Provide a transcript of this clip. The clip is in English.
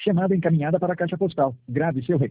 Chamada encaminhada para a caixa postal. Grave seu recado.